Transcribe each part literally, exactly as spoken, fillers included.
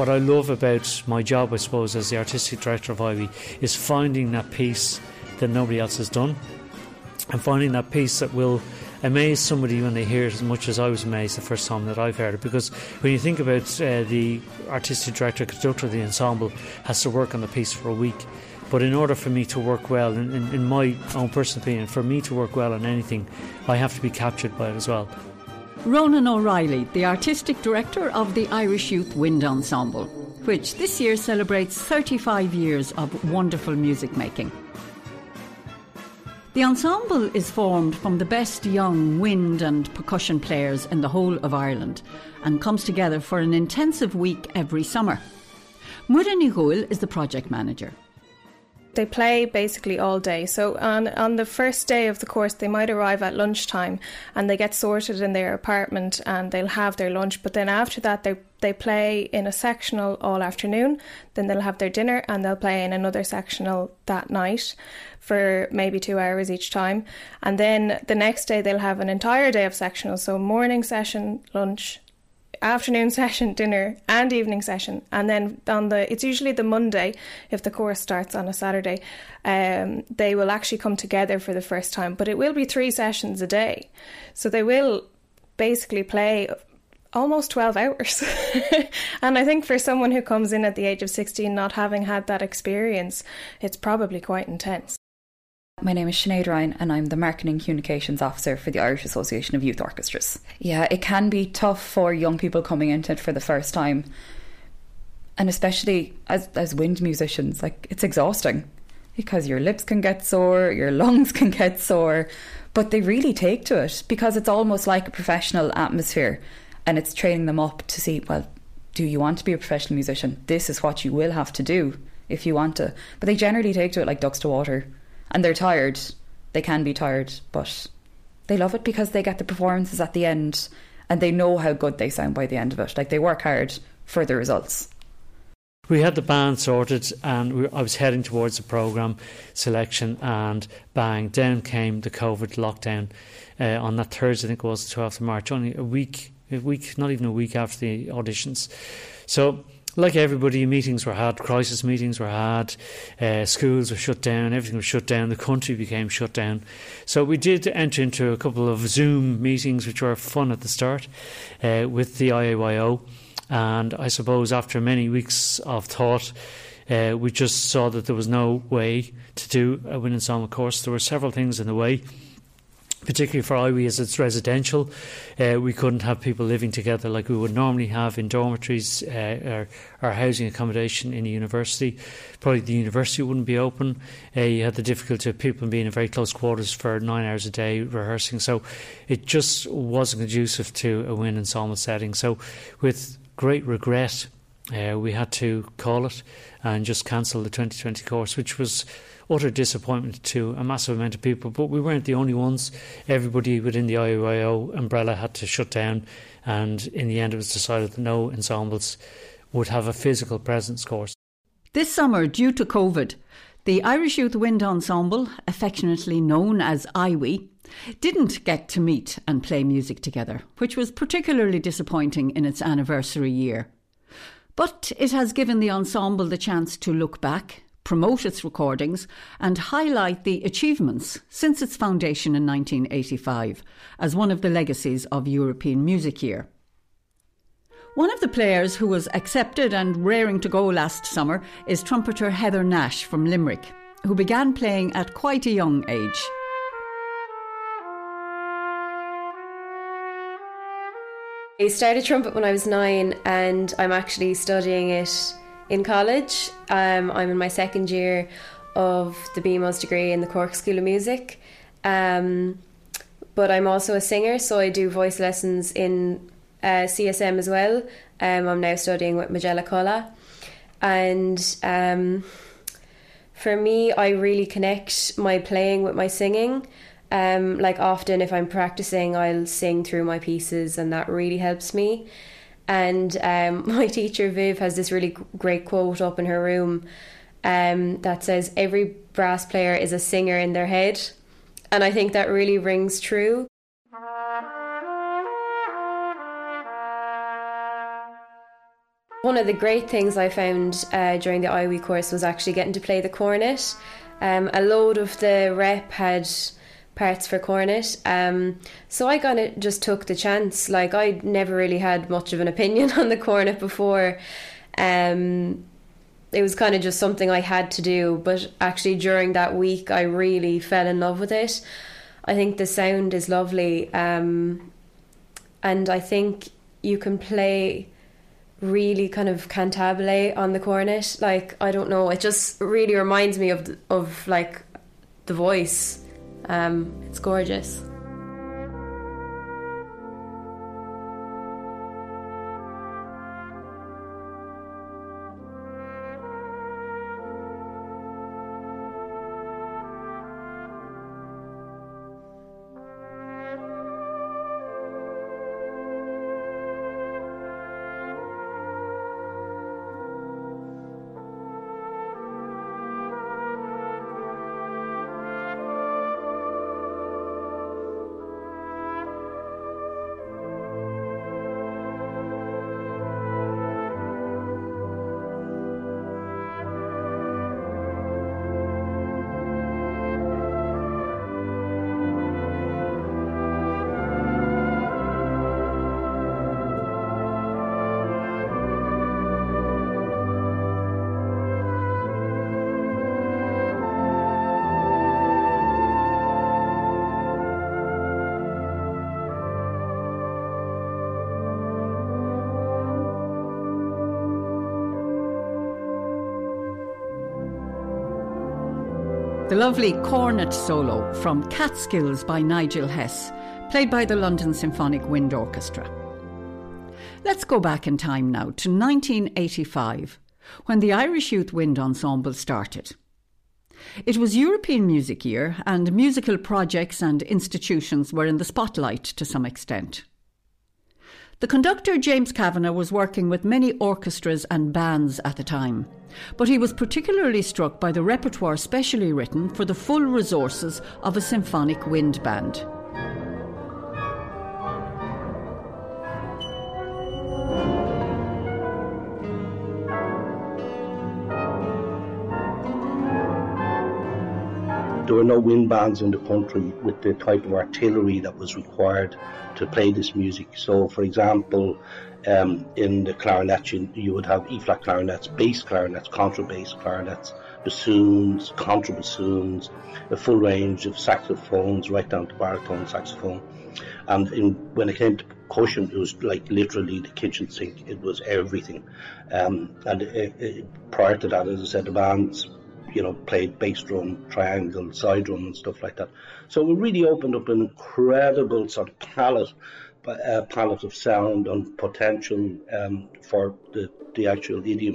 what I love about my job, I suppose, as the artistic director of I W I, is finding that piece that nobody else has done, and finding that piece that will amaze somebody when they hear it as much as I was amazed the first time that I've heard it. Because when you think about uh, the artistic director, conductor of the ensemble has to work on the piece for a week. But in order for me to work well, in, in, in my own personal opinion, for me to work well on anything, I have to be captured by it as well. Ronan O'Reilly, the artistic director of the Irish Youth Wind Ensemble, which this year celebrates thirty-five years of wonderful music making. The ensemble is formed from the best young wind and percussion players in the whole of Ireland and comes together for an intensive week every summer. Muireann Ní Ghuail is the project manager. They play basically all day. So on, on the first day of the course, they might arrive at lunchtime and they get sorted in their apartment and they'll have their lunch. But then after that, they they play in a sectional all afternoon. Then they'll have their dinner and they'll play in another sectional that night for maybe two hours each time. And then the next day, they'll have an entire day of sectionals. So morning session, lunch, afternoon session, dinner and evening session. And then on the it's usually the Monday, if the course starts on a Saturday, um, they will actually come together for the first time, but it will be three sessions a day, so they will basically play almost twelve hours. And I think for someone who comes in at the age of sixteen not having had that experience, it's probably quite intense. My name is Sinead Ryan and I'm the Marketing Communications Officer for the Irish Association of Youth Orchestras. Yeah, it can be tough for young people coming into it for the first time. And especially as, as wind musicians, like it's exhausting because your lips can get sore, your lungs can get sore, but they really take to it because it's almost like a professional atmosphere and it's training them up to see, well, do you want to be a professional musician? This is what you will have to do if you want to. But they generally take to it like ducks to water. And they're tired. They can be tired, but they love it because they get the performances at the end and they know how good they sound by the end of it. Like they work hard for the results. We had the band sorted and we, I was heading towards the programme selection and bang, down came the COVID lockdown uh, on that Thursday, I think it was the twelfth of March, only a week, a week, not even a week after the auditions. So like everybody, meetings were had, crisis meetings were had, uh, schools were shut down, everything was shut down, the country became shut down. So we did enter into a couple of Zoom meetings which were fun at the start uh, with the I A Y O, and I suppose after many weeks of thought uh, we just saw that there was no way to do a wind ensemble course. There were several things in the way, particularly for I W I as it's residential. Uh, we couldn't have people living together like we would normally have in dormitories uh, or, or housing accommodation in a university. Probably the university wouldn't be open. Uh, you had the difficulty of people being in very close quarters for nine hours a day rehearsing. So it just wasn't conducive to a wind ensemble setting. So with great regret, uh, we had to call it and just cancel the twenty twenty course, which was utter disappointment to a massive amount of people. But we weren't the only ones. Everybody within the I A Y O umbrella had to shut down, and in the end it was decided that no ensembles would have a physical presence course. This summer, due to COVID, the Irish Youth Wind Ensemble, affectionately known as I W I, didn't get to meet and play music together, which was particularly disappointing in its anniversary year. But it has given the ensemble the chance to look back, promote its recordings and highlight the achievements since its foundation in nineteen eighty-five as one of the legacies of European Music Year. One of the players who was accepted and raring to go last summer is trumpeter Heather Nash from Limerick, who began playing at quite a young age. I started trumpet when I was nine and I'm actually studying it in college. Um, I'm in my second year of the B M O's degree in the Cork School of Music. Um, but I'm also a singer, so I do voice lessons in uh, C S M as well. Um, I'm now studying with Magella Colla. And um, for me, I really connect my playing with my singing. Um, like often if I'm practicing, I'll sing through my pieces and that really helps me. And um, my teacher Viv has this really great quote up in her room um, that says, every brass player is a singer in their head. And I think that really rings true. One of the great things I found uh, during the I W E course was actually getting to play the cornet. Um, a load of the rep had parts for cornet, um, so I kind of just took the chance. Like, I'd never really had much of an opinion on the cornet before. Um, it was kind of just something I had to do, but actually during that week I really fell in love with it. I think the sound is lovely, um, and I think you can play really kind of cantabile on the cornet. Like, I don't know, it just really reminds me of of like the voice. Um, it's gorgeous. The lovely cornet solo from Catskills by Nigel Hess, played by the London Symphonic Wind Orchestra. Let's go back in time now to nineteen eighty-five, when the Irish Youth Wind Ensemble started. It was European Music Year, and musical projects and institutions were in the spotlight to some extent. The conductor, James Kavanagh, was working with many orchestras and bands at the time, but he was particularly struck by the repertoire specially written for the full resources of a symphonic wind band. There were no wind bands in the country with the type of artillery that was required to play this music. So, for example, um, in the clarinet, you, you would have E-flat clarinets, bass clarinets, contrabass clarinets, bassoons, contrabassoons, a full range of saxophones, right down to baritone saxophone. And in, when it came to percussion, it was like literally the kitchen sink. It was everything. Um, and it, it, prior to that, as I said, the bands, you know, played bass drum, triangle, side drum and stuff like that. So it really opened up an incredible sort of palette, uh, palette of sound and potential um, for the, the actual idiom.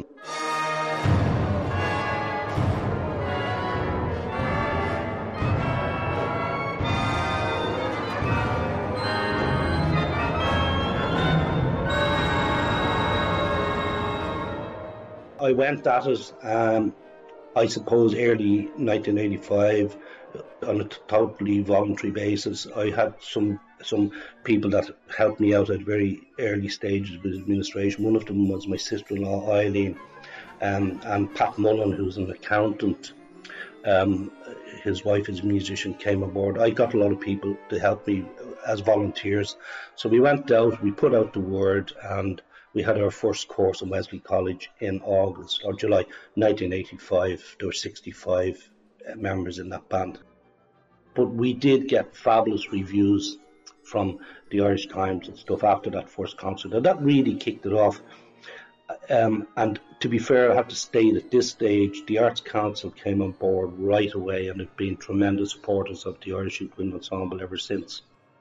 I went at it, um, I suppose, early nineteen eighty-five on a totally voluntary basis. I had some some people that helped me out at very early stages with administration. One of them was my sister-in-law, Eileen, um, and Pat Mullen, who's an accountant. Um, his wife is a musician, came aboard. I got a lot of people to help me as volunteers. So we went out, we put out the word, and we had our first course in Wesley College in August or July nineteen eighty-five. There were sixty-five members in that band. But we did get fabulous reviews from the Irish Times and stuff after that first concert. And that really kicked it off. Um, and to be fair, I have to state at this stage, the Arts Council came on board right away and have been tremendous supporters of the Irish Youth Wind Ensemble ever since.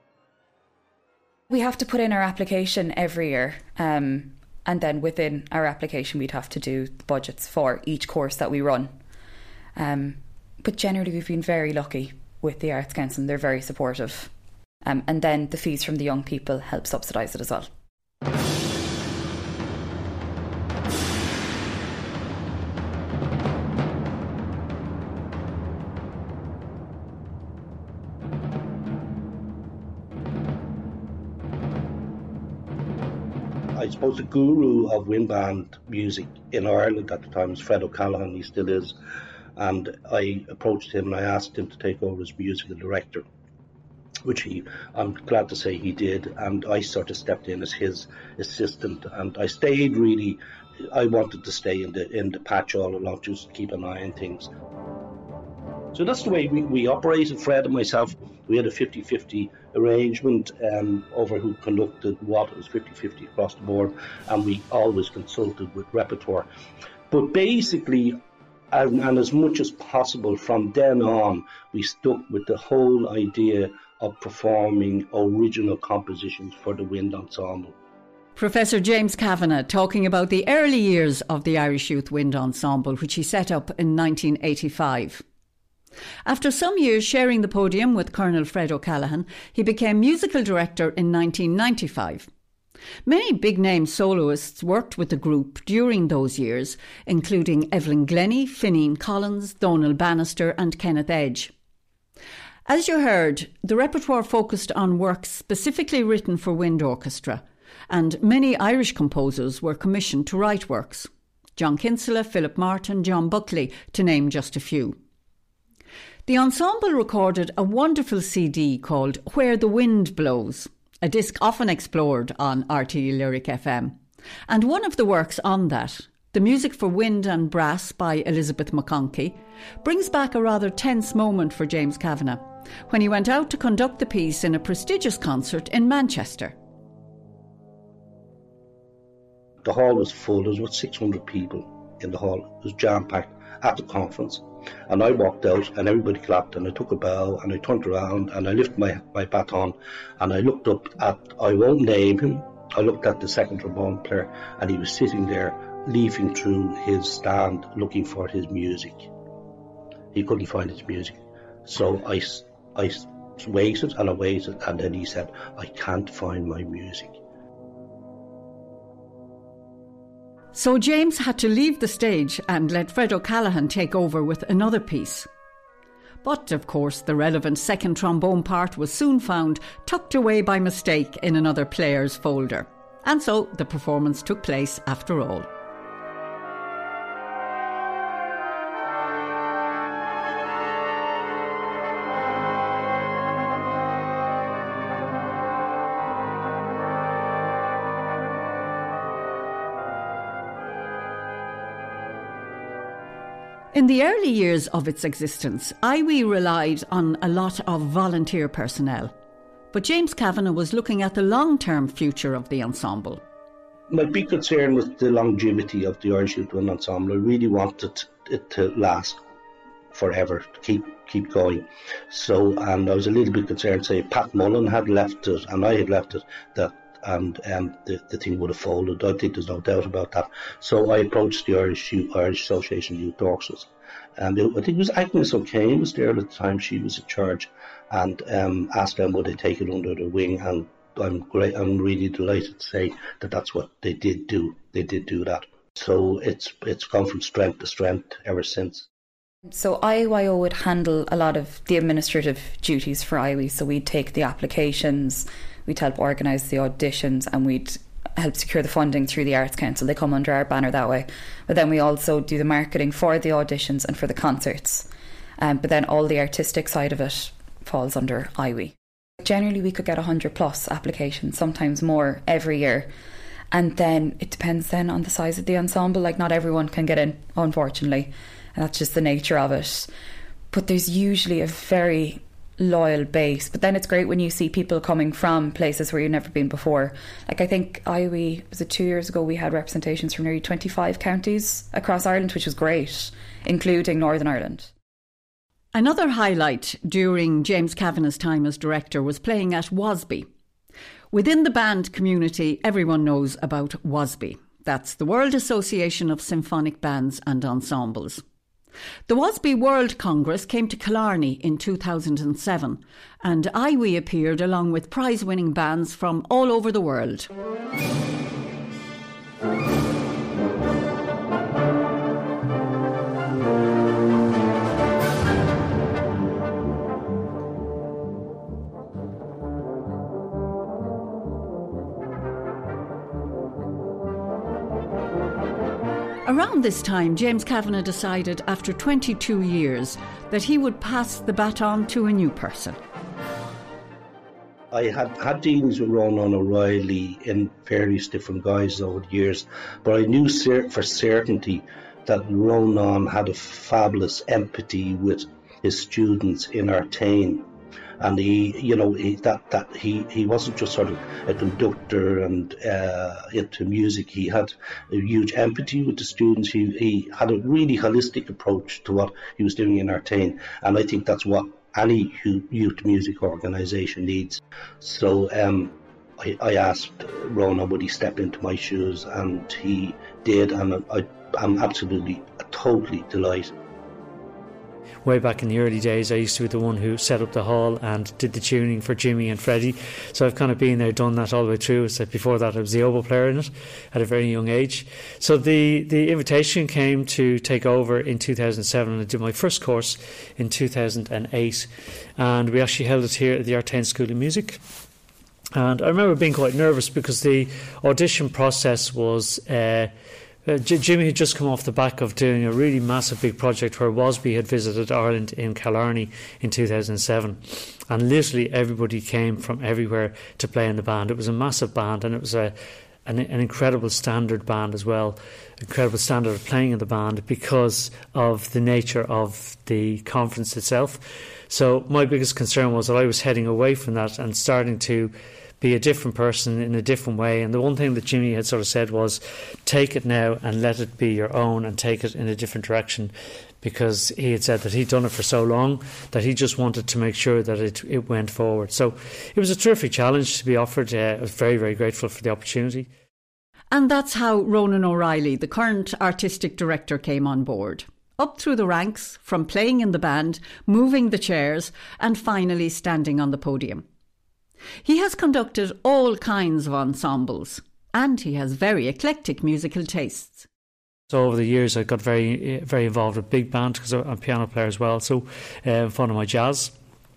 We have to put in our application every year, um, and then within our application we'd have to do budgets for each course that we run. Um, but generally we've been very lucky with the Arts Council, and they're very supportive. Um, and then the fees from the young people help subsidise it as well. I I suppose the guru of wind band music in Ireland at the time was Fred O'Callaghan. He still is. And I approached him and I asked him to take over as musical director, which he, I'm glad to say he did. And I sort of stepped in as his assistant, and I stayed really, I wanted to stay in the in the patch all along, just to keep an eye on things. So that's the way we, we operated, Fred and myself. We had a fifty-fifty arrangement um, over who conducted what. It was fifty-fifty across the board, and we always consulted with repertoire. But basically, and, and as much as possible from then on, we stuck with the whole idea of performing original compositions for the wind ensemble. Professor James Kavanagh talking about the early years of the Irish Youth Wind Ensemble, which he set up in nineteen eighty-five. After some years sharing the podium with Colonel Fred O'Callaghan, he became musical director in nineteen ninety-five. Many big-name soloists worked with the group during those years, including Evelyn Glennie, Fineen Collins, Donal Bannister and Kenneth Edge. As you heard, the repertoire focused on works specifically written for wind orchestra, and many Irish composers were commissioned to write works. John Kinsella, Philip Martin, John Buckley, to name just a few. The ensemble recorded a wonderful C D called Where the Wind Blows, a disc often explored on R T E Lyric F M. And one of the works on that, the music for wind and brass by Elizabeth McConkie, brings back a rather tense moment for James Kavanagh when he went out to conduct the piece in a prestigious concert in Manchester. The hall was full. There was about six hundred people in the hall. It was jam-packed at the conference. And I walked out and everybody clapped, and I took a bow and I turned around and I lifted my, my baton and I looked up at, I won't name him, I looked at the second trombone player, and he was sitting there leafing through his stand looking for his music. He couldn't find his music. So I, I waited and I waited, and then he said, I can't find my music. So James had to leave the stage and let Fred O'Callaghan take over with another piece. But, of course, the relevant second trombone part was soon found tucked away by mistake in another player's folder. And so the performance took place after all. In the early years of its existence, I W I relied on a lot of volunteer personnel. But James Kavanagh was looking at the long-term future of the ensemble. My big concern was the longevity of the Irish Youth Wind Ensemble. I really wanted it to last forever, to keep keep going. So, and I was a little bit concerned, say, Pat Mullen had left it and I had left it, that and um, the, the thing would have folded. I think there's no doubt about that. So I approached the Irish Irish Association of Youth Orchestras. And it, I think it was Agnes O'Kane was there at the time. She was in charge, and um, asked them would they take it under their wing. And I'm great. I'm really delighted to say that that's what they did do. They did do that. So it's it's gone from strength to strength ever since. So I Y O would handle a lot of the administrative duties for I W I. So we'd take the applications, we'd help organise the auditions, and we'd help secure the funding through the Arts Council. They come under our banner that way. But then we also do the marketing for the auditions and for the concerts. Um, but then all the artistic side of it falls under I W I. Generally we could get one hundred plus applications, sometimes more, every year. And then it depends then on the size of the ensemble. Like, not everyone can get in, unfortunately. And that's just the nature of it. But there's usually a very loyal base. But then it's great when you see people coming from places where you've never been before. Like, I think I W I, was it two years ago, we had representations from nearly twenty-five counties across Ireland, which was great, including Northern Ireland. Another highlight during James Kavanagh's time as director was playing at WASB. Within the band community, everyone knows about WASB. That's the World Association of Symphonic Bands and Ensembles. The WASB World Congress came to Killarney in two thousand seven, and I W I appeared along with prize-winning bands from all over the world. Around this time, James Kavanagh decided after twenty-two years that he would pass the baton to a new person. I had had dealings with Ronan O'Reilly in various different guises over the years, but I knew cer- for certainty that Ronan had a fabulous empathy with his students in Artane. And he, you know, he, that that he, he wasn't just sort of a conductor and uh, into music. He had a huge empathy with the students. He he had a really holistic approach to what he was doing in Artane, and I think that's what any youth music organisation needs. So um, I, I asked Ronan would he step into my shoes, and he did, and I, I'm absolutely, totally delighted. Way back in the early days, I used to be the one who set up the hall and did the tuning for Jimmy and Freddie. So I've kind of been there, done that all the way through. So before that, I was the oboe player in it at a very young age. So the, the invitation came to take over in two thousand seven, and I did my first course in two thousand eight. And we actually held it here at the Artane School of Music. And I remember being quite nervous because the audition process was... Uh, Uh, J- Jimmy had just come off the back of doing a really massive big project where Wasby had visited Ireland in Killarney in two thousand seven, and literally everybody came from everywhere to play in the band. It was a massive band, and it was a an, an incredible standard band as well, incredible standard of playing in the band because of the nature of the conference itself. So my biggest concern was that I was heading away from that and starting to be a different person in a different way. And the one thing that Jimmy had sort of said was, take it now and let it be your own and take it in a different direction, because he had said that he'd done it for so long that he just wanted to make sure that it, it went forward. So it was a terrific challenge to be offered. Uh, I was very, very grateful for the opportunity. And that's how Ronan O'Reilly, the current artistic director, came on board. Up through the ranks, from playing in the band, moving the chairs, and finally standing on the podium. He has conducted all kinds of ensembles, and he has very eclectic musical tastes. So over the years I got very very involved with big band because I'm a piano player as well, so uh, fun of my jazz.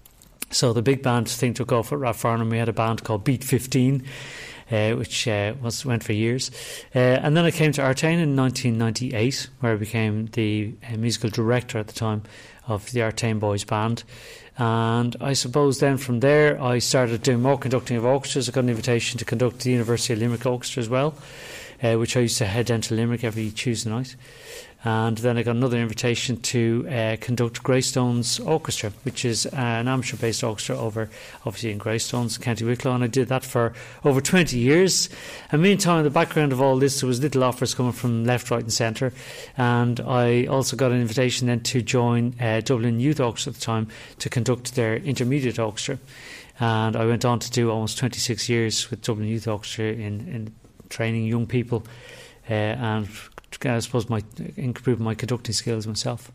So the big band thing took off at Rathfarnham. We had a band called Beat fifteen, uh, which uh, was went for years. Uh, and then I came to Artane in nineteen ninety-eight, where I became the uh, musical director at the time of the Artane Boys Band. And I suppose then from there I started doing more conducting of orchestras. I got an invitation to conduct the University of Limerick Orchestra as well, uh, which I used to head down to Limerick every Tuesday night. And then I got another invitation to uh, conduct Greystones Orchestra, which is uh, an amateur-based orchestra over, obviously, in Greystones, County Wicklow, and I did that for over twenty years. And meantime, in the background of all this, there was little offers coming from left, right and centre, and I also got an invitation then to join uh, Dublin Youth Orchestra at the time to conduct their intermediate orchestra. And I went on to do almost twenty-six years with Dublin Youth Orchestra in, in training young people uh, and I suppose my improve my conducting skills myself.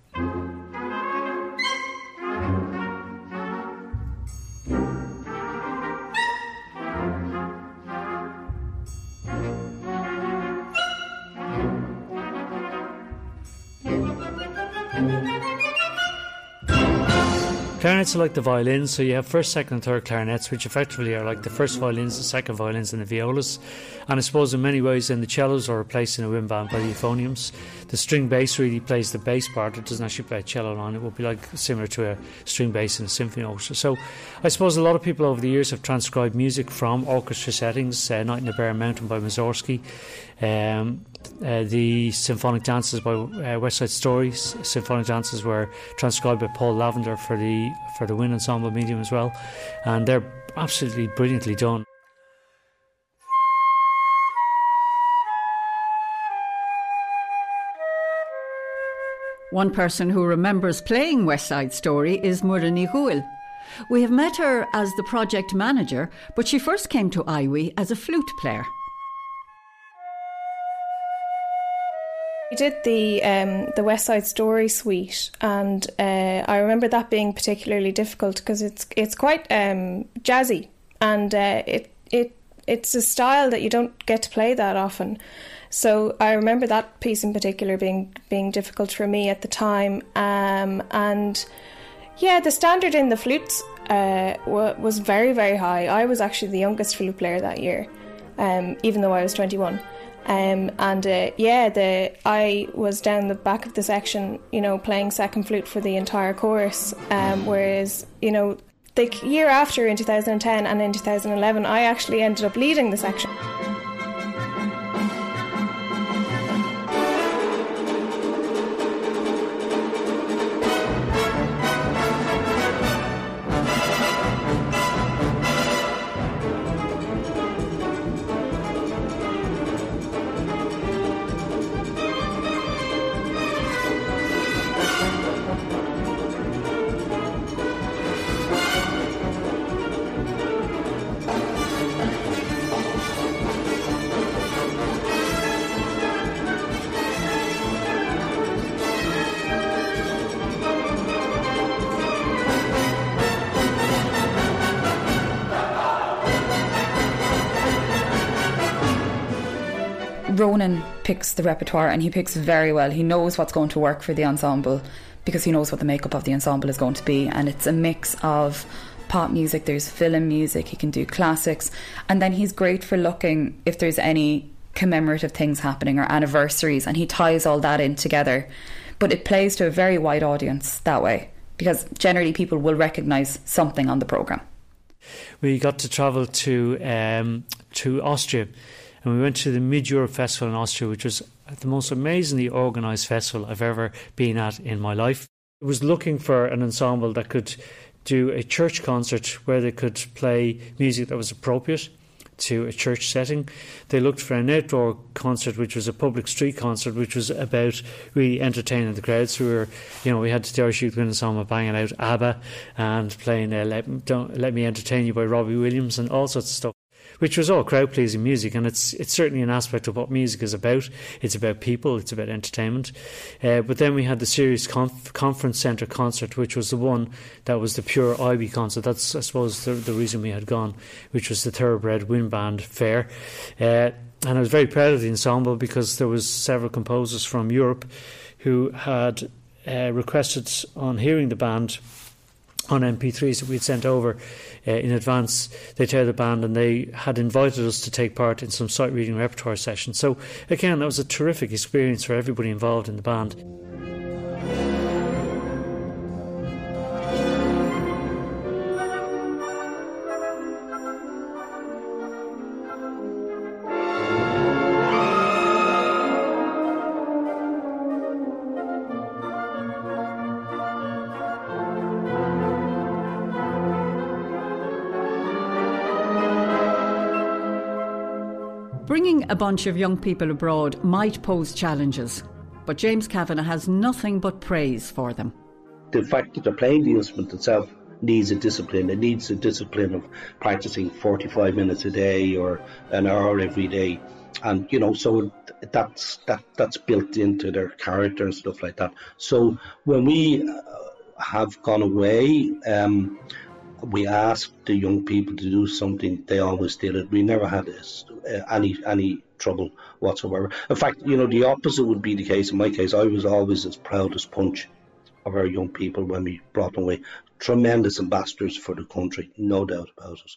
Clarinets are like the violins, so you have first, second and third clarinets, which effectively are like the first violins, the second violins and the violas. And I suppose in many ways then the cellos are replaced in a wind band by the euphoniums. The string bass really plays the bass part. It doesn't actually play a cello line. It would be like similar to a string bass in a symphony orchestra. So I suppose a lot of people over the years have transcribed music from orchestra settings. uh, Night in the Bear Mountain by Mussorgsky, um, uh, the symphonic dances by uh, West Side Story. Symphonic dances were transcribed by Paul Lavender for the for the wind ensemble medium as well, and they're absolutely brilliantly done. One person who remembers playing West Side Story is Murani Huil. We have met her as the project manager, but she first came to I W I as a flute player. We did the um, the West Side Story suite, and uh, I remember that being particularly difficult because it's it's quite um, jazzy, and uh, it it it's a style that you don't get to play that often. So I remember that piece in particular being being difficult for me at the time, um, and yeah, the standard in the flutes uh, w- was very very high. I was actually the youngest flute player that year, um, even though I was twenty-one. Um, and uh, yeah, the I was down the back of the section, you know, playing second flute for the entire chorus. Um, whereas, you know, the year after, in two thousand ten and in two thousand eleven, I actually ended up leading the section. Ronan picks the repertoire, and he picks very well. He knows what's going to work for the ensemble because he knows what the makeup of the ensemble is going to be, and it's a mix of pop music, there's film music, he can do classics, and then he's great for looking if there's any commemorative things happening or anniversaries, and he ties all that in together. But it plays to a very wide audience that way, because generally people will recognise something on the programme. We got to travel to um, to Austria, and we went to the Mid-Europe Festival in Austria, which was the most amazingly organised festival I've ever been at in my life. It was looking for an ensemble that could do a church concert where they could play music that was appropriate to a church setting. They looked for an outdoor concert, which was a public street concert, which was about really entertaining the crowds. We were, you know, we had the Irish Youth Wind Ensemble banging out ABBA and playing uh, Let, Don't, Let Me Entertain You by Robbie Williams and all sorts of stuff, which was all crowd-pleasing music, and it's it's certainly an aspect of what music is about. It's about people, it's about entertainment. Uh, but then we had the Sirius Conf- Conference Centre concert, which was the one that was the pure I B concert. That's, I suppose, the, the reason we had gone, which was the Thoroughbred Wind Band Fair. Uh, and I was very proud of the ensemble because there was several composers from Europe who had uh, requested on hearing the band on M P threes that we'd sent over uh, in advance. They'd heard the band and they had invited us to take part in some sight reading repertoire sessions. So again, that was a terrific experience for everybody involved in the band. Bringing a bunch of young people abroad might pose challenges, but James Kavanagh has nothing but praise for them. The fact that they're playing the instrument itself needs a discipline. It needs a discipline of practicing forty-five minutes a day or an hour every day. And, you know, so that's that that's built into their character and stuff like that. So when we have gone away, um, we asked the young people to do something, they always did it. We never had this, uh, any any trouble whatsoever. In fact, you know, the opposite would be the case. In my case, I was always as proud as punch of our young people when we brought them away. Tremendous ambassadors for the country, no doubt about it.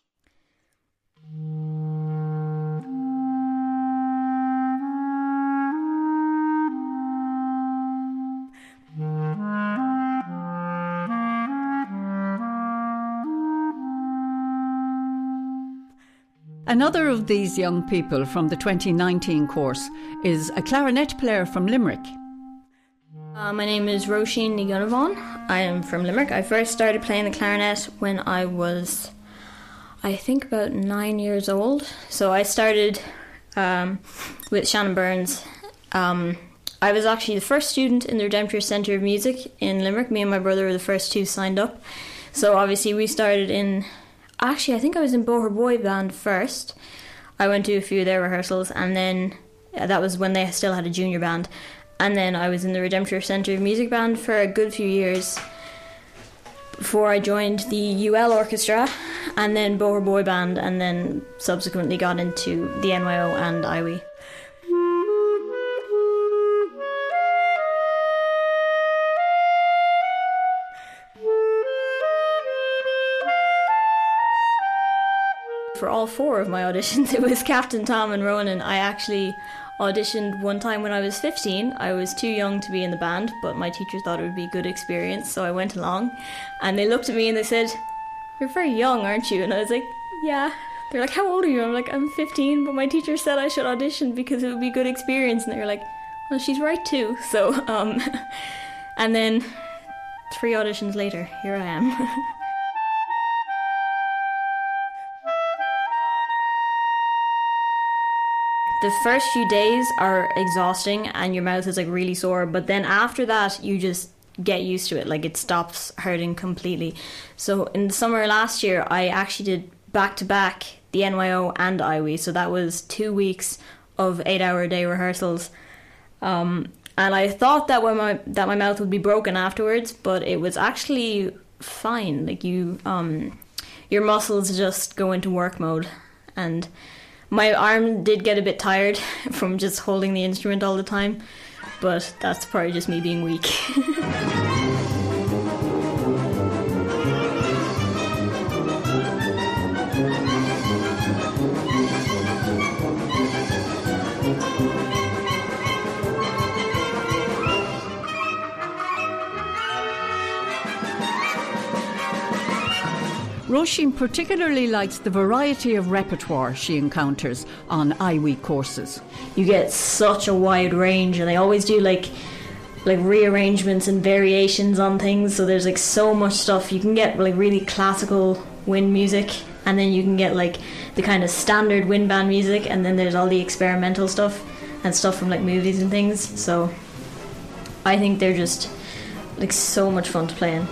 Another of these young people from the twenty nineteen course is a clarinet player from Limerick. Uh, my name is Roisin Ní Donovan. I am from Limerick. I first started playing the clarinet when I was, I think, about nine years old. So I started um, with Shannon Burns. Um, I was actually the first student in the Redemptor Centre of Music in Limerick. Me and my brother were the first two signed up. So obviously we started in... Actually, I think I was in Boher Boy Band first. I went to a few of their rehearsals, and then uh, that was when they still had a junior band. And then I was in the Redemptor Centre of Music Band for a good few years before I joined the U L Orchestra, and then Boher Boy Band, and then subsequently got into the N Y O and I W I. For all four of my auditions, it was Captain Tom and Ronan. I actually auditioned one time when I was fifteen. I was too young to be in the band, but my teacher thought it would be a good experience, so I went along. And they looked at me and they said, "You're very young, aren't you?" And I was like, "Yeah." They're like, "How old are you?" I'm like, "I'm fifteen, but my teacher said I should audition because it would be a good experience." And they were like, "Well, she's right too." So, um, and then three auditions later, here I am. The first few days are exhausting and your mouth is like really sore, but then after that you just get used to it, like it stops hurting completely. So in the summer last year I actually did back to back the N Y O and I W E, so that was two weeks of eight hour a day rehearsals. Um, and I thought that when my that my mouth would be broken afterwards, but it was actually fine. Like you, um, your muscles just go into work mode. And my arm did get a bit tired from just holding the instrument all the time, but that's probably just me being weak. Roisin particularly likes the variety of repertoire she encounters on I W E courses. You get such a wide range, and they always do like like rearrangements and variations on things, so there's like so much stuff. You can get like really classical wind music, and then you can get like the kind of standard wind band music, and then there's all the experimental stuff and stuff from like movies and things. So I think they're just like so much fun to play in.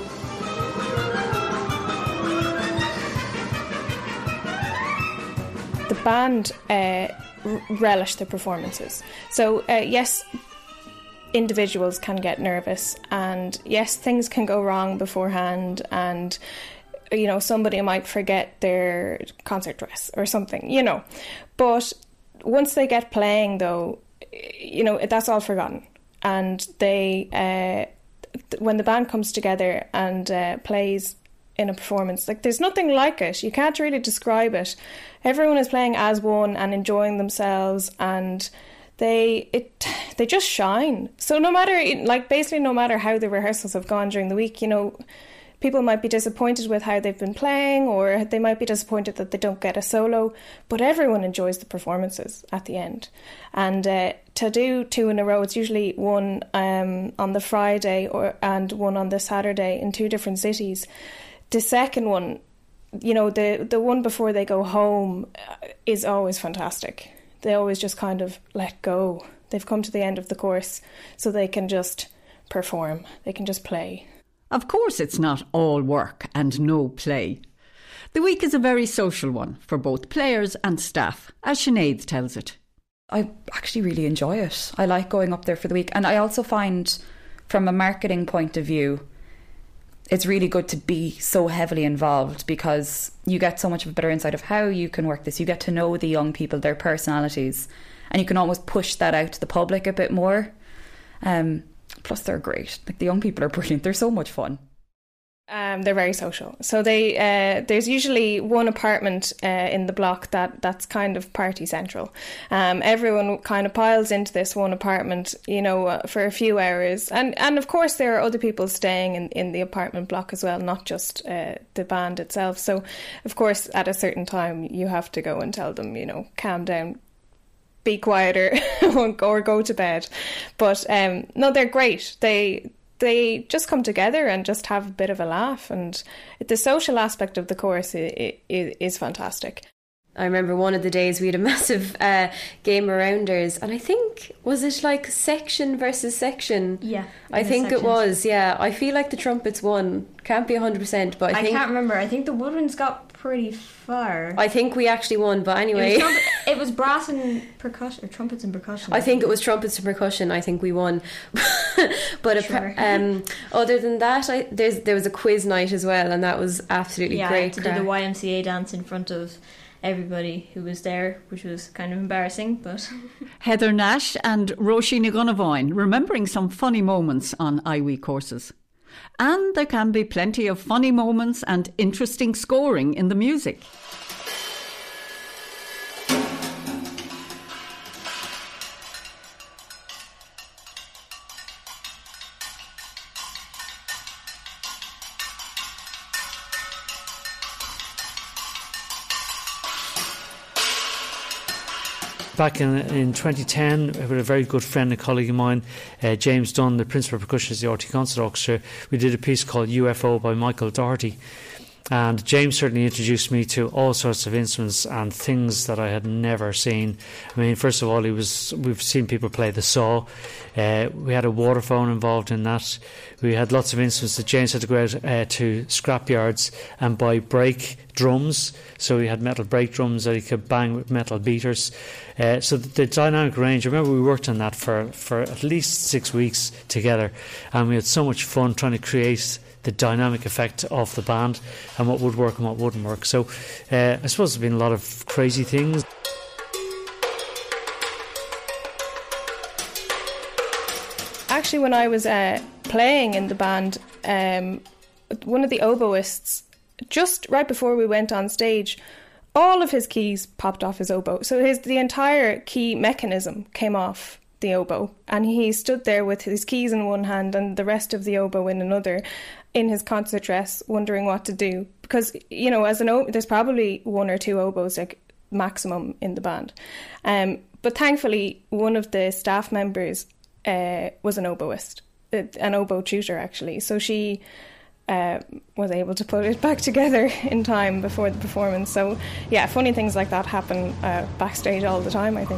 The band uh, relish the performances. So uh, yes, individuals can get nervous, and yes, things can go wrong beforehand, and you know, somebody might forget their concert dress or something, you know. But once they get playing, though, you know, that's all forgotten. And they, uh, when the band comes together and uh, plays in a performance, like there's nothing like it. You can't really describe it. Everyone is playing as one and enjoying themselves, and they it they just shine. So no matter, like basically no matter how the rehearsals have gone during the week, you know, people might be disappointed with how they've been playing, or they might be disappointed that they don't get a solo, but everyone enjoys the performances at the end. And uh, to do two in a row, it's usually one um, on the Friday or and one on the Saturday in two different cities. The second one, you know, the, the one before they go home is always fantastic. They always just kind of let go. They've come to the end of the course, so they can just perform. They can just play. Of course, it's not all work and no play. The week is a very social one for both players and staff, as Sinead tells it. I actually really enjoy it. I like going up there for the week. And I also find, from a marketing point of view, it's really good to be so heavily involved, because you get so much of a better insight of how you can work this. You get to know the young people, their personalities, and you can almost push that out to the public a bit more. Um, plus, they're great. Like, the young people are brilliant. They're so much fun. Um, they're very social. So they uh, there's usually one apartment uh, in the block that, that's kind of party central. Um, everyone kind of piles into this one apartment, you know, uh, for a few hours. And and of course there are other people staying in, in the apartment block as well, not just uh, the band itself. So of course at a certain time you have to go and tell them, you know, calm down, be quieter, or go to bed. But um, no, they're great. They... They just come together and just have a bit of a laugh, and the social aspect of the course is, is fantastic. I remember one of the days we had a massive uh, game of rounders, and I think, was it like section versus section? Yeah. I think sections. It was, yeah. I feel like the trumpets won. Can't be one hundred percent, but I, I think... I can't remember. I think the woodwinds got pretty far. I think we actually won, but anyway. It was, trumpet, it was brass and percussion, or trumpets and percussion. I think it was trumpets and percussion. I think we won. But sure. um, other than that, I, there's, there was a quiz night as well, and that was absolutely yeah, great. Yeah, to do the Y M C A dance in front of everybody who was there, which was kind of embarrassing, but... Heather Nash and Roisin Gunavine remembering some funny moments on I W E courses. And there can be plenty of funny moments and interesting scoring in the music. back in in twenty ten, with a very good friend and colleague of mine, uh, James Dunn, the principal percussionist of the R T E Concert Orchestra, we did a piece called U F O by Michael Doherty. And James certainly introduced me to all sorts of instruments and things that I had never seen. I mean, first of all, he was we've seen people play the saw. Uh, we had a waterphone involved in that. We had lots of instruments that James had to go out uh, to scrapyards and buy brake drums. So he had metal brake drums that he could bang with metal beaters. Uh, so the, the dynamic range, I remember we worked on that for, for at least six weeks together. And we had so much fun trying to create the dynamic effect of the band and what would work and what wouldn't work. So uh, I suppose there's been a lot of crazy things. Actually, when I was uh, playing in the band, um, one of the oboists, just right before we went on stage, all of his keys popped off his oboe. So his the entire key mechanism came off the oboe, and he stood there with his keys in one hand and the rest of the oboe in another, in his concert dress, wondering what to do. Because, you know, as an o- there's probably one or two oboes, like, maximum in the band. Um, but thankfully, one of the staff members uh, was an oboist, uh, an oboe tutor, actually. So she uh, was able to put it back together in time before the performance. So, yeah, funny things like that happen uh, backstage all the time, I think.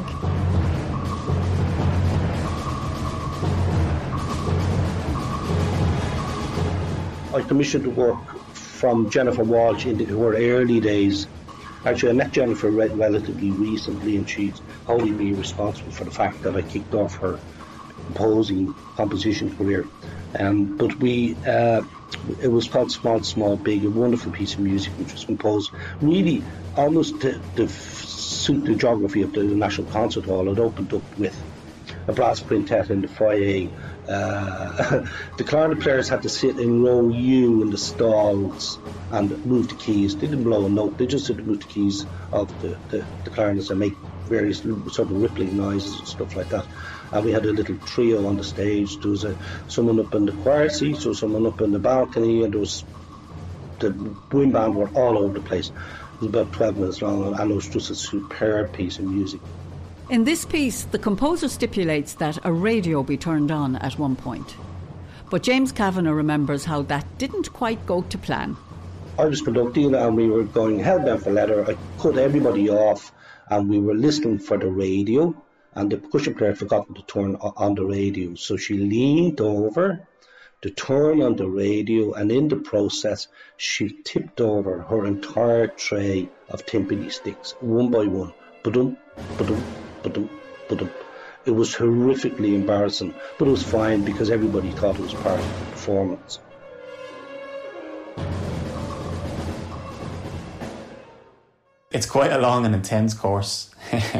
I commissioned the work from Jennifer Walsh in her early days. Actually, I met Jennifer re- relatively recently, and she's wholly been responsible for the fact that I kicked off her composing composition career. Um, but we, uh, it was called Small, Small, Big, a wonderful piece of music which was composed really almost to, to suit the geography of the National Concert Hall. It opened up with a brass quintet in the foyer. Uh, the clarinet players had to sit in row U in the stalls and move the keys. They didn't blow a note, they just had to move the keys of the, the, the clarinets and make various sort of rippling noises and stuff like that. And we had a little trio on the stage. There was a, someone up in the choir seats, there was someone up in the balcony, and there was the wind band were all over the place. It was about twelve minutes long, and it was just a superb piece of music. In this piece, the composer stipulates that a radio be turned on at one point. But James Kavanagh remembers how that didn't quite go to plan. I was conducting and we were going hell-bent for leather. I cut everybody off and we were listening for the radio, and the percussion player had forgotten to turn on the radio. So she leaned over to turn on the radio, and in the process she tipped over her entire tray of timpani sticks, one by one. Ba-dum, ba-dum. It was horrifically embarrassing, but it was fine because everybody thought it was part of the performance. It's quite a long and intense course.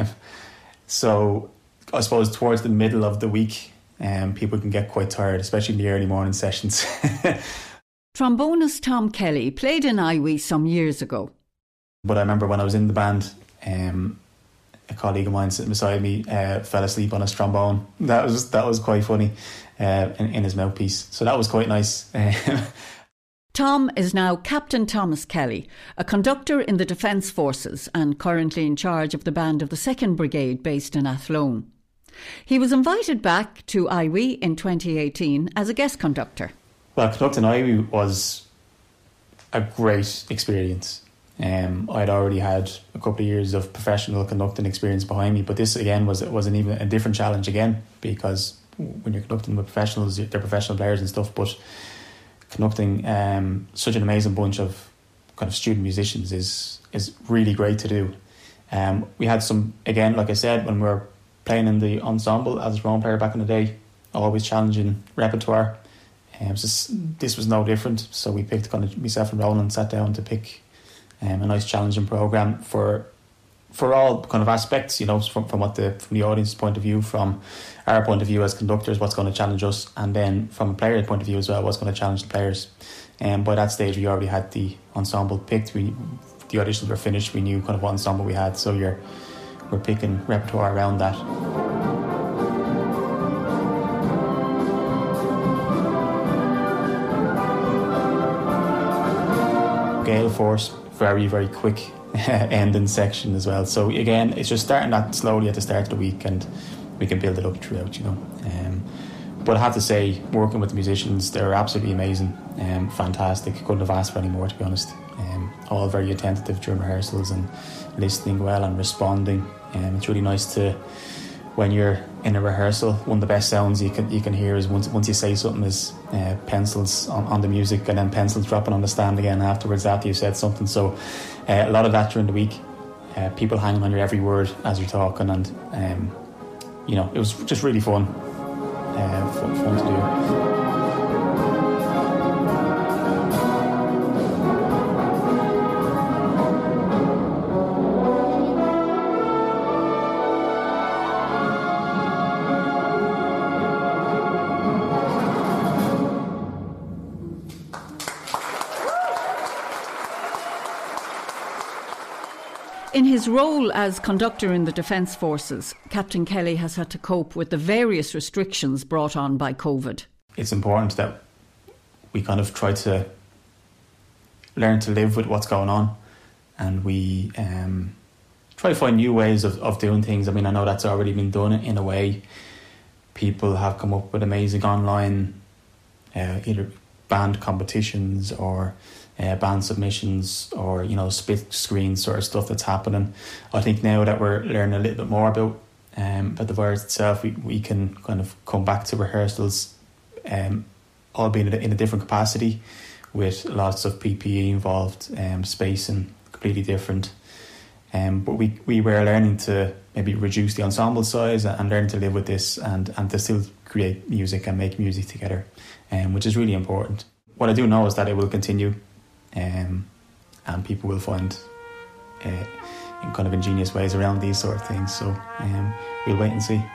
So I suppose towards the middle of the week, um, people can get quite tired, especially in the early morning sessions. Trombonist Tom Kelly played in I W I some years ago. But I remember when I was in the band, um, a colleague of mine sitting beside me uh, fell asleep on his trombone. That was that was quite funny uh, in, in his mouthpiece. So that was quite nice. Tom is now Captain Thomas Kelly, a conductor in the Defence Forces and currently in charge of the band of the second Brigade based in Athlone. He was invited back to I W I in twenty eighteen as a guest conductor. Well, conducting I W I was a great experience. Um, I'd already had a couple of years of professional conducting experience behind me, but this again was was an even a different challenge again, because when you're conducting with professionals, they're professional players and stuff, but conducting um, such an amazing bunch of kind of student musicians is is really great to do. Um, we had some, again, like I said, when we were playing in the ensemble as a drum player back in the day, always challenging repertoire. Um, so this was no different, so we picked kind of myself and Roland sat down to pick Um, a nice challenging programme for for all kind of aspects, you know, from, from what the from the audience's point of view, from our point of view as conductors, what's going to challenge us, and then from a player's point of view as well, what's going to challenge the players. And um, by that stage, we already had the ensemble picked. We the auditions were finished. We knew kind of what ensemble we had, so you're we're picking repertoire around that. Gale Force, very very quick ending section as well. So again, it's just starting that slowly at the start of the week, and we can build it up throughout, you know. Um, but I have to say, working with the musicians, they're absolutely amazing, um, fantastic. Couldn't have asked for any more, to be honest. Um, all very attentive during rehearsals and listening well and responding. Um, it's really nice to, when you're in a rehearsal, one of the best sounds you can you can hear is once once you say something is uh, pencils on, on the music, and then pencils dropping on the stand again afterwards after you've said something. So uh, a lot of that during the week, uh, people hanging on your every word as you're talking, and um, you know, it was just really fun, uh, fun, fun to do. In his role as conductor in the Defence Forces, Captain Kelly has had to cope with the various restrictions brought on by COVID. It's important that we kind of try to learn to live with what's going on, and we um, try to find new ways of, of doing things. I mean, I know that's already been done in a way. People have come up with amazing online uh, either band competitions or Uh, band submissions, or, you know, split screen sort of stuff that's happening. I think now that we're learning a little bit more about um, about the virus itself, we, we can kind of come back to rehearsals, um, albeit in a, in a different capacity, with lots of P P E involved, um, spacing completely different. Um, but we, we were learning to maybe reduce the ensemble size and learn to live with this, and, and to still create music and make music together, um, which is really important. What I do know is that it will continue. Um, and people will find uh, in kind of ingenious ways around these sort of things. So um, we'll wait and see.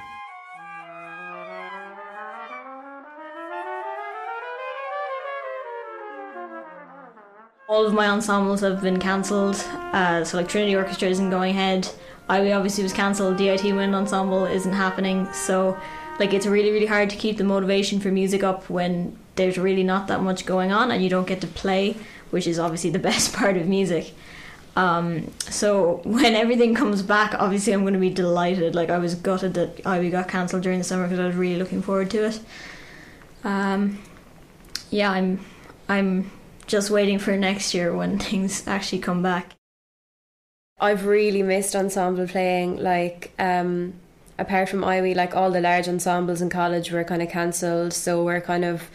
All of my ensembles have been cancelled. Uh, so like Trinity Orchestra isn't going ahead. I W obviously was cancelled. D I T Wind Ensemble isn't happening. So like it's really, really hard to keep the motivation for music up when there's really not that much going on and you don't get to play, which is obviously the best part of music. Um, so when everything comes back, obviously I'm going to be delighted. Like I was gutted that I W got cancelled during the summer because I was really looking forward to it. Um, yeah, I'm I'm just waiting for next year when things actually come back. I've really missed ensemble playing. Like um, apart from I W, like all the large ensembles in college were kind of cancelled, so we're kind of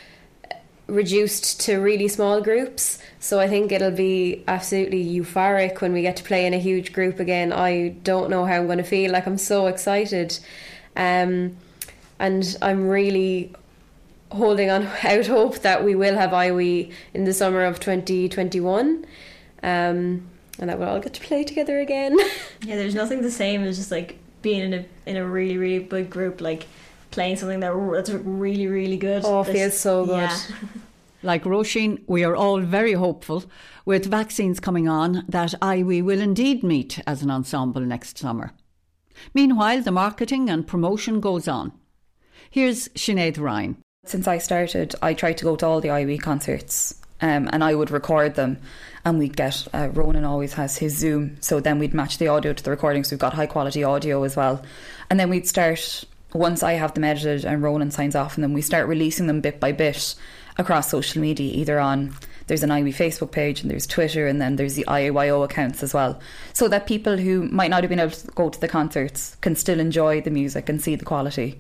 reduced to really small groups. So I think it'll be absolutely euphoric when we get to play in a huge group again. I don't know how I'm going to feel. Like I'm so excited, um, and I'm really holding on out hope that we will have I W in the summer of twenty twenty-one, um, and that we'll all get to play together again. Yeah, there's nothing the same as just like being in a in a really really big group, like playing something that that's really really good. Oh, it feels so good. Yeah. Like Roisin, we are all very hopeful, with vaccines coming on, that I W will indeed meet as an ensemble next summer. Meanwhile, the marketing and promotion goes on. Here's Sinead Ryan. Since I started, I tried to go to all the I W concerts, um, and I would record them, and we'd get, uh, Ronan always has his Zoom, so then we'd match the audio to the recording, so we've got high quality audio as well. And then we'd start, once I have them edited and Ronan signs off on them, we start releasing them bit by bit across social media, either on, there's an I W Facebook page and there's Twitter, and then there's the I A Y O accounts as well, so that people who might not have been able to go to the concerts can still enjoy the music and see the quality.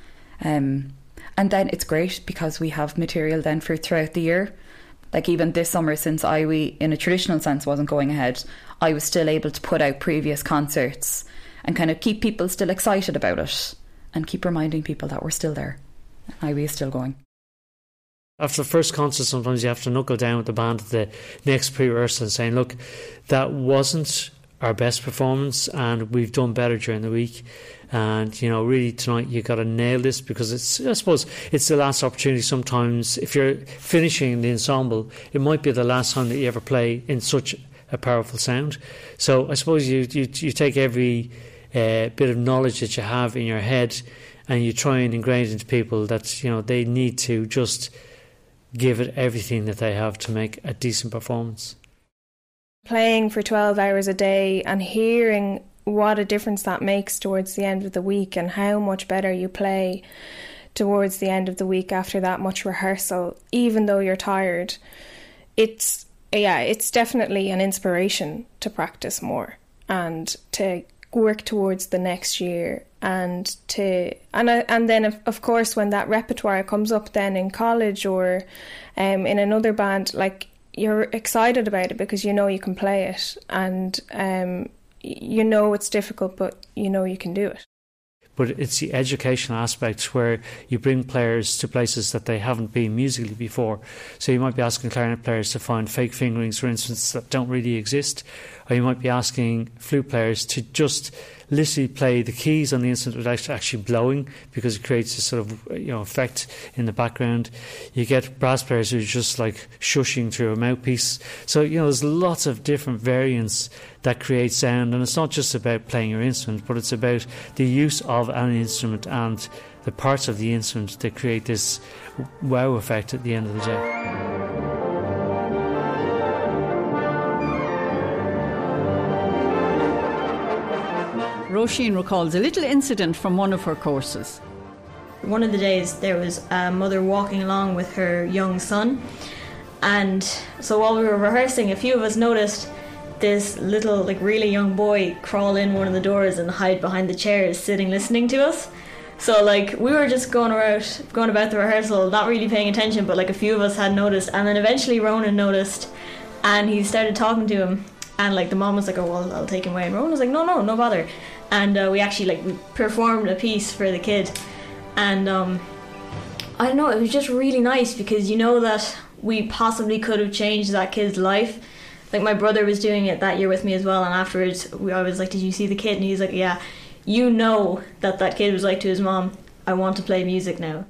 Um, and then it's great because we have material then for throughout the year. Like even this summer, since I W in a traditional sense wasn't going ahead, I was still able to put out previous concerts and kind of keep people still excited about it and keep reminding people that we're still there. I W is still going. After the first concert, sometimes you have to knuckle down with the band at the next pre-rehearsal and saying, look, that wasn't our best performance and we've done better during the week. And, you know, really tonight you got to nail this, because it's, I suppose, it's the last opportunity sometimes. If you're finishing the ensemble, it might be the last time that you ever play in such a powerful sound. So I suppose you, you, you take every uh, bit of knowledge that you have in your head and you try and ingrain it into people that, you know, they need to just give it everything that they have to make a decent performance. Playing for twelve hours a day and hearing what a difference that makes towards the end of the week, and how much better you play towards the end of the week after that much rehearsal, even though you're tired. It's, yeah, it's definitely an inspiration to practice more and to work towards the next year, and to and uh, and then of, of course when that repertoire comes up then in college or um, in another band, like, you're excited about it because you know you can play it, and um, you know it's difficult, but you know you can do it. But it's the educational aspect where you bring players to places that they haven't been musically before. So you might be asking clarinet players to find fake fingerings, for instance, that don't really exist. Or you might be asking flute players to just literally play the keys on the instrument without actually blowing, because it creates a sort of, you know, effect in the background. You get brass players who are just like shushing through a mouthpiece. So, you know, there's lots of different variants that create sound, and it's not just about playing your instrument, but it's about the use of an instrument and the parts of the instrument that create this wow effect at the end of the day. Roisin recalls a little incident from one of her courses. One of the days there was a mother walking along with her young son, and so while we were rehearsing, a few of us noticed this little, like, really young boy crawl in one of the doors and hide behind the chairs, sitting listening to us. So, like, we were just going around, going about the rehearsal, not really paying attention, but like a few of us had noticed, and then eventually Ronan noticed, and he started talking to him, and like the mom was like, "Oh well, I'll take him away," and Ronan was like, "No, no, no bother." And uh, we actually, like, we performed a piece for the kid, and um, I don't know, it was just really nice because you know that we possibly could have changed that kid's life. Like, my brother was doing it that year with me as well, and afterwards we, I was like, "Did you see the kid?" And he's like, "Yeah, you know that that kid was like to his mom, I want to play music now."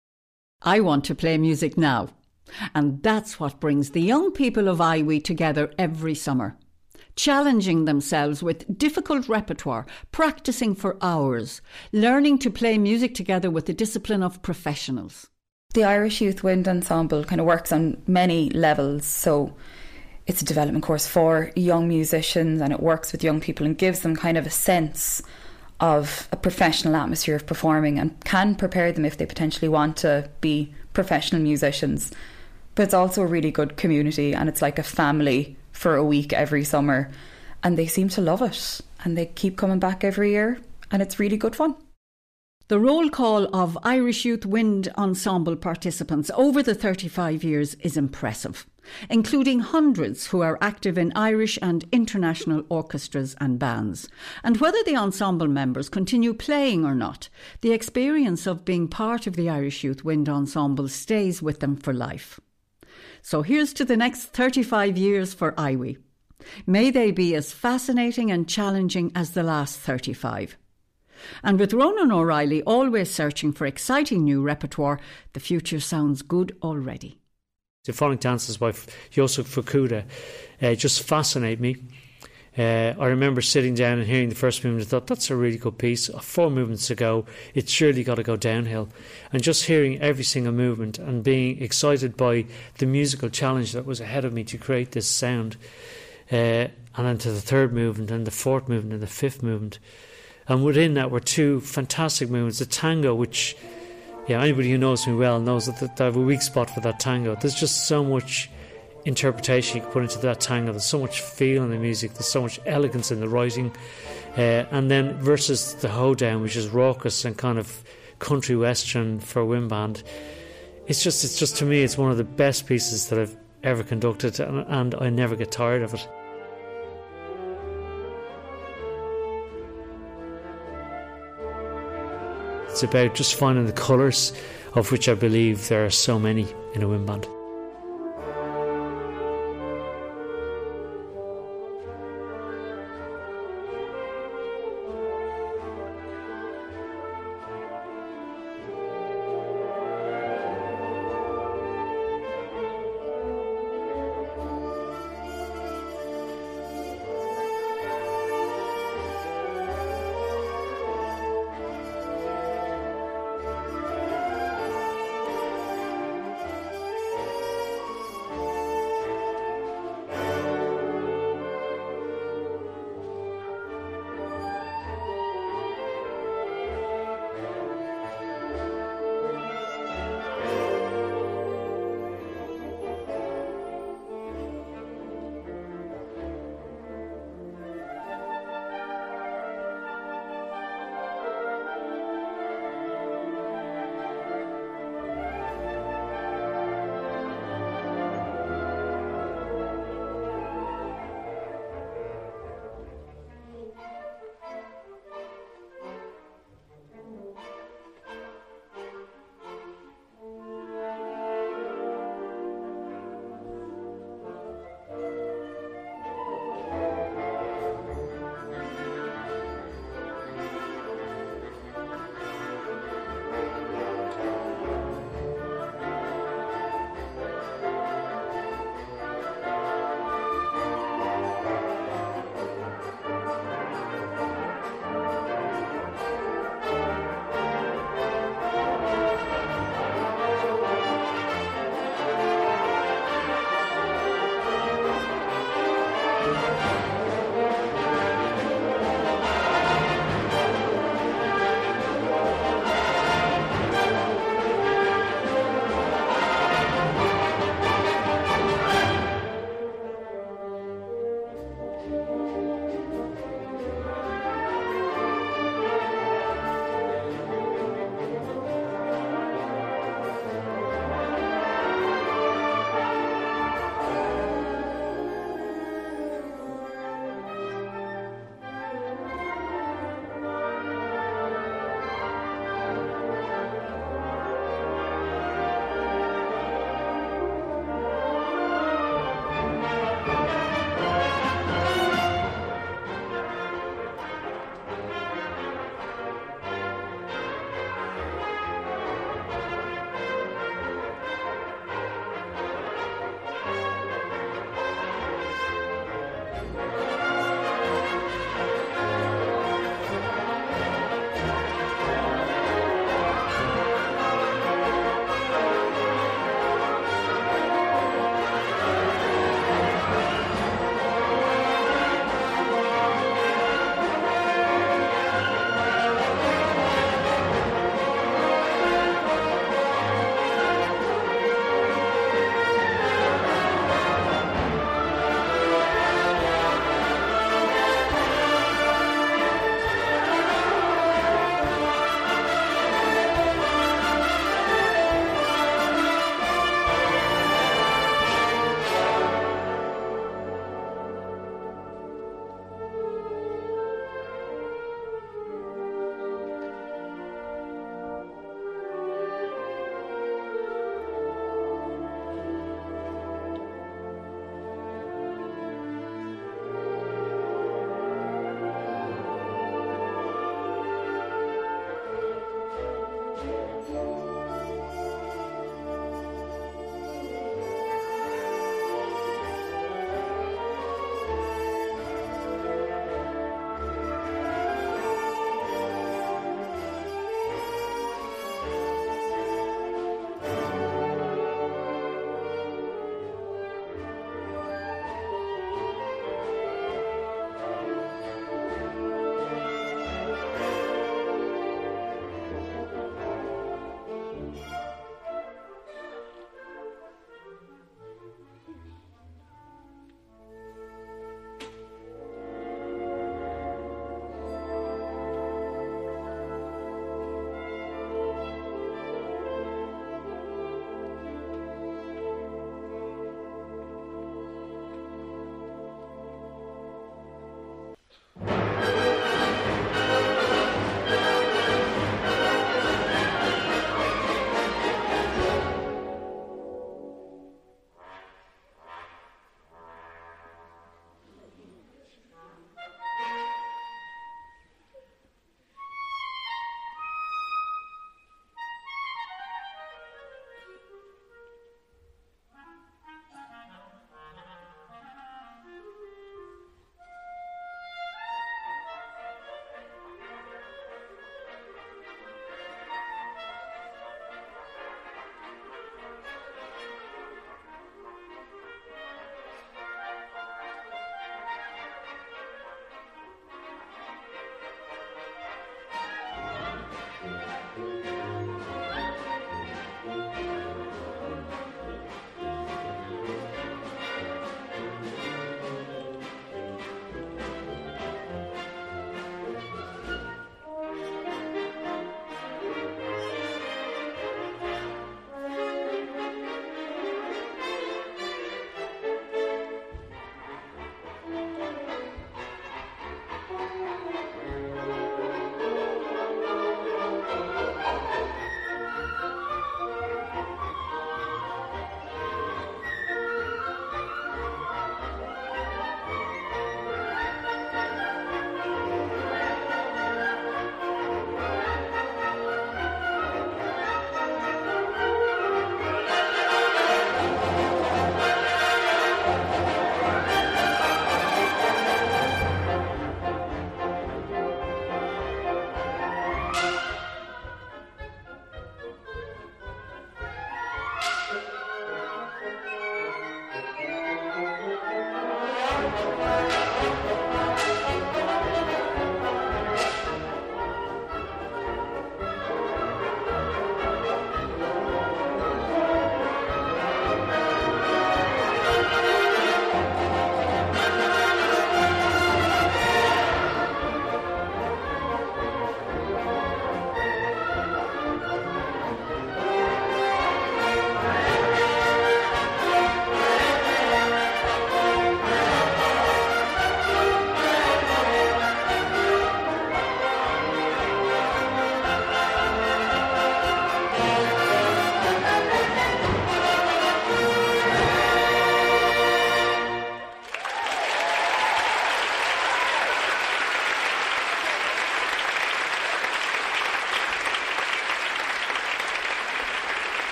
I want to play music now. And that's what brings the young people of I W I together every summer. Challenging themselves with difficult repertoire, practicing for hours, learning to play music together with the discipline of professionals. The Irish Youth Wind Ensemble kind of works on many levels, so it's a development course for young musicians, and it works with young people and gives them kind of a sense of a professional atmosphere of performing, and can prepare them if they potentially want to be professional musicians. But it's also a really good community, and it's like a family for a week every summer, and they seem to love it, and they keep coming back every year, and it's really good fun. The roll call of Irish Youth Wind Ensemble participants over the thirty-five years is impressive, including hundreds who are active in Irish and international orchestras and bands. And whether the ensemble members continue playing or not, the experience of being part of the Irish Youth Wind Ensemble stays with them for life. So here's to the next thirty-five years for I W I. May they be as fascinating and challenging as the last thirty-five. And with Ronan O'Reilly always searching for exciting new repertoire, the future sounds good already. Symphonic dances by Joseph Fukuda uh, just fascinate me. Uh, I remember sitting down and hearing the first movement and thought, that's a really good piece. Four movements ago, it's surely got to go downhill. And just hearing every single movement and being excited by the musical challenge that was ahead of me to create this sound. Uh, and then to the third movement and the fourth movement and the fifth movement. And within that were two fantastic movements. The tango, which, yeah, anybody who knows me well knows that I have a weak spot for that tango. There's just so much interpretation you can put into that tango. There's so much feel in the music. There's so much elegance in the writing. Uh, and then versus the hoedown, which is raucous and kind of country western for a wind band. It's just, it's just to me, it's one of the best pieces that I've ever conducted, and, and I never get tired of it. It's about just finding the colours, of which I believe there are so many in a wind band.